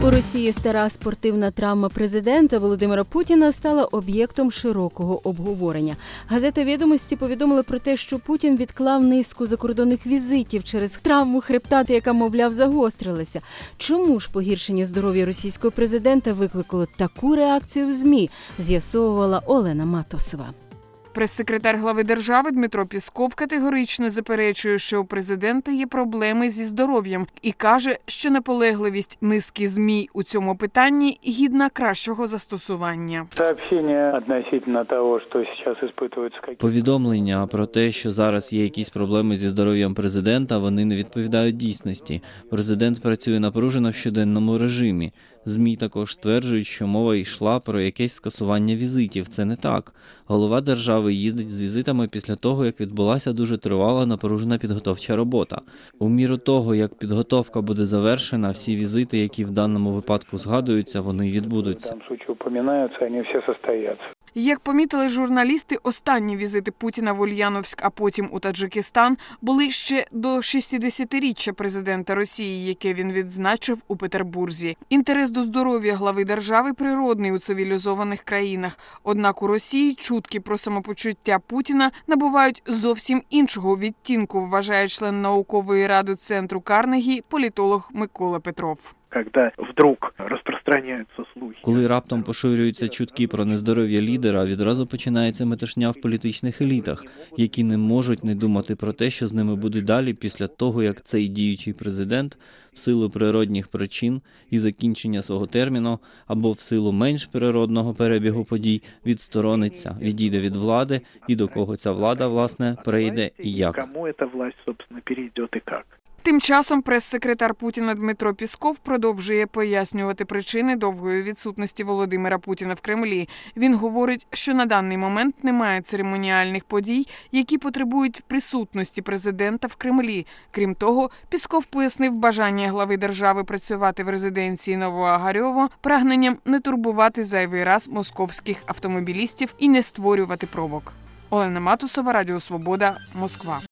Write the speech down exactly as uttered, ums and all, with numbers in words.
У Росії стара спортивна травма президента Володимира Путіна стала об'єктом широкого обговорення. Газета «Відомості» повідомила про те, що Путін відклав низку закордонних візитів через травму хребта, яка, мовляв, загострилася. Чому ж погіршення здоров'я російського президента викликало таку реакцію в ЗМІ, з'ясовувала Олена Матосова. Прес-секретар глави держави Дмитро Пісков категорично заперечує, що у президента є проблеми зі здоров'ям і каже, що наполегливість низки ЗМІ у цьому питанні гідна кращого застосування. Повідомлення про те, що зараз є якісь проблеми зі здоров'ям президента, вони не відповідають дійсності. Президент працює напружено в щоденному режимі. ЗМІ також стверджують, що мова йшла про якесь скасування візитів. Це не так. Голова держави їздить з візитами після того, як відбулася дуже тривала напружена підготовча робота. У міру того, як підготовка буде завершена, всі візити, які в даному випадку згадуються, вони відбудуться. Як помітили журналісти, останні візити Путіна в Ульяновськ, а потім у Таджикистан, були ще до шістдесятиріччя президента Росії, яке він відзначив у Петербурзі. Інтерес до здоров'я глави держави природний у цивілізованих країнах. Однак у Росії чутки про самопочуття Путіна набувають зовсім іншого відтінку, вважає член наукової ради Центру Карнегі політолог Микола Петров. Коли раптом поширюються чутки про нездоров'я лідера, відразу починається метушня в політичних елітах, які не можуть не думати про те, що з ними буде далі після того, як цей діючий президент в силу природних причин і закінчення свого терміну або в силу менш природного перебігу подій відсторониться, відійде від влади і до кого ця влада, власне, перейде і як. Тим часом прес-секретар Путіна Дмитро Пісков продовжує пояснювати причини довгої відсутності Володимира Путіна в Кремлі. Він говорить, що на даний момент немає церемоніальних подій, які потребують присутності президента в Кремлі. Крім того, Пісков пояснив бажання глави держави працювати в резиденції Новоогарьово прагненням не турбувати зайвий раз московських автомобілістів і не створювати пробок. Олена Матосова, Радіо Свобода, Москва.